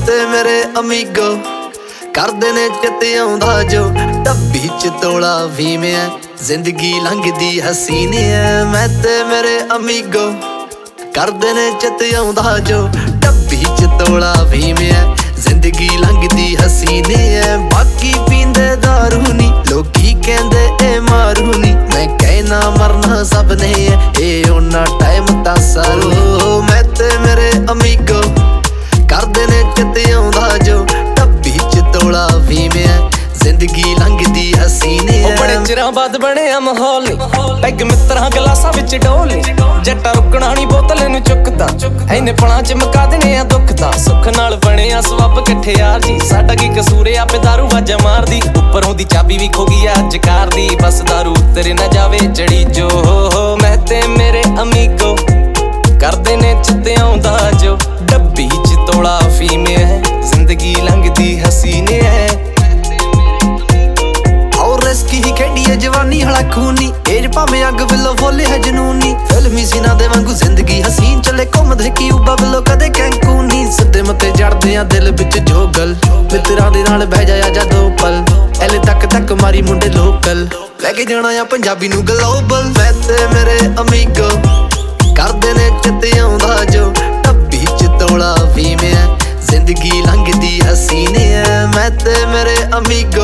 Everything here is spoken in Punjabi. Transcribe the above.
ਤੇ ਮੇਰੇ ਅਮੀਗੋ ਕਰਦੇ ਨੇ ਚਿੱਤ ਆਉਂਦਾ ਜੋ ਡੱਬੀ ਚ ਤੋਲਾ ਵੀਮਿਆ ਜ਼ਿੰਦਗੀ ਲੰਘਦੀ ਹਸੀਨ ਐ। ਮੈਂ ਤੇ ਮੇਰੇ ਅਮੀਗੋ ਕਰਦੇ ਨੇ ਚਿੱਤ ਆਉਂਦਾ ਜੋ ਡੱਬੀ ਚ ਤੋਲਾ ਵੀਮਿਆ ਜ਼ਿੰਦਗੀ ਲੰਘਦੀ ਹਸੀਨ ਐ। ਬਾਕੀ ਪੀਂਦੇ ਦਾਰੂ ਨੀ ਲੋਕੀ ਕਹਿੰਦੇ ਇਹ ਮਾਰੂ ਨੀ ਮੈਂ ਕਹਿਣਾ ਮਰਨਾ ਸਭ ਨੇ ਇਹ ਉਹਨਾਂ ਟਾਈਮ ਤਾਂ ਸਾਰੂ। ਮੈਂ ਤੇ ਮੇਰੇ ਅਮੀਗੋ ਕਰਦੇ ਨੇ ਚਿੱਤ ਆਉਂਦਾ ਜੋ ਡੱਬੀ ਚ ਤੋਲਾ ਵੀਮਿਆ ਜ਼ਿੰਦਗੀ ਲੰਘਦੀ ਹਸੀਨ ਐ। ਬੜੇ ਚਿਰਾਂ ਬਾਅਦ ਬਣਿਆ ਮਾਹੌਲ ਨੀ ਪੈਗ ਮਿੱਤਰਾਂ ਗਲਾਸਾਂ ਵਿੱਚ ਡੋਲ ਨੀ ਜੱਟਾ ਰੁਕਣਾ ਨੀ ਬੋਤਲ ਨੂੰ ਚੁੱਕਦਾ ਐਨੇ ਪਲਾਂ ਚ ਮੁਕਾ ਦੇਣੇ ਆ ਦੁੱਖ ਤਾਂ ਸੁੱਖ ਨਾਲ ਬਣਿਆ ਸਵੱਬ ਇਕੱਠੇ ਯਾਰ ਜੀ ਸਾਡਾ ਕੀ ਕਸੂਰ ਆਪੇ ਦਾਰੂ ਵਾਜਾ ਮਾਰਦੀ ਉੱਪਰੋਂ ਦੀ ਚਾਬੀ ਵੀ ਖੋ ਗਈ ਅੱਜ ਕਾਰ ਦੀ ਬਸ ਦਾਰੂ ਉਤਰੇ ਨਾ ਜਾਵੇ ਚੜੀ ਜੋ ਮੈਂ ਤੇ ਮੇਰੇ ਅਮੀਗੋ ਕਰਦੇ ਨੇ ਚਿੱਤ ਆਉਂਦਾ ਜੋ ਡੱਬੀ ਚ ਤੋਲਾ ਫੀਮੇ ਜ਼ਿੰਦਗੀ ਲੰਘਦੀ ਹਸੀਨ ਐ। ਰਿਸਕੀ ਹੀ ਖੇਡੀ ਏ ਜਵਾਨੀ ਹਲਾ ਖੂਨੀ ਏਜ ਭਾਵੇਂ ਅੱਗ ਵੱਲੋਂ ਫੋਲੇ ਹੈ ਜਨੂਨੀ ਫਿਲਮੀ ਸੀਨਾ ਦੇ ਵਾਂਗੂ ਜ਼ਿੰਦਗੀ ਹਸੀਨ ਚੱਲੇ ਘੁੰਮਦੇ ਕਿਊਬਾ ਵੱਲੋਂ ਕਦੇ ਕੈਂਕੂਨੀ ਸਿੱਧੇ ਮੱਤੇ ਜੜਦੇ ਆ ਦਿਲ ਵਿੱਚ ਜੋਗਲ ਮਿੱਤਰਾਂ ਦੇ ਨਾਲ ਬਹਿ ਜਾਇਆ ਜਾ ਦੋ ਪਲ ਐਲੇ ਤੱਕ ਮਾਰੀ ਮੁੰਡੇ ਲੋਕਲ ਲੈ ਕੇ ਜਾਣਾ ਆ ਪੰਜਾਬੀ ਨੂੰ ਗਲੋਬਲ। ਮੈਂ ਤੇ ਮੇਰੇ ਅਮੀਗੋ ਕਰਦੇ ਨੇ ਚਿੱਤ ਆਉਂਦਾ ਜੋ ਡੱਬੀ ਚ ਤੋਲਾ ਵੀਮਿਆ ਜ਼ਿੰਦਗੀ ਲੰਘਦੀ ਹਸੀਨ ਐ। ਮੈਂ ਤੇ ਮੇਰੇ ਅਮੀਗੋ